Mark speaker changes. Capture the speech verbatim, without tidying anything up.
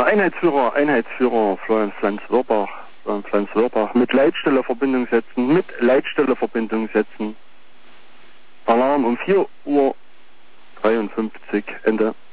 Speaker 1: Einheitsführer, Einheitsführer, Florian Pflanz-Wörbach, Florian Pflanz-Wörbach, mit Leitstelle Verbindung setzen, mit Leitstelle Verbindung setzen. Alarm um vier Uhr dreiundfünfzig, Ende.